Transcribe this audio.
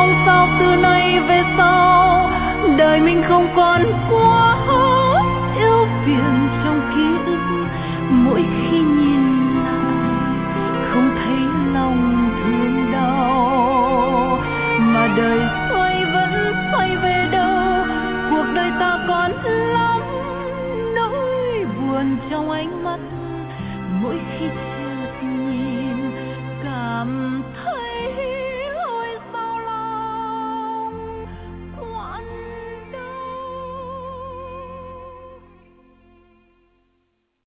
sao từ nay về sau đời mình không còn quá ưu phiền trong ký ức. Mỗi khi nhìn lại không thấy lòng thương đau, mà đời xoay vẫn xoay về đâu. Cuộc đời ta còn lắm nỗi buồn trong ánh mắt mỗi khi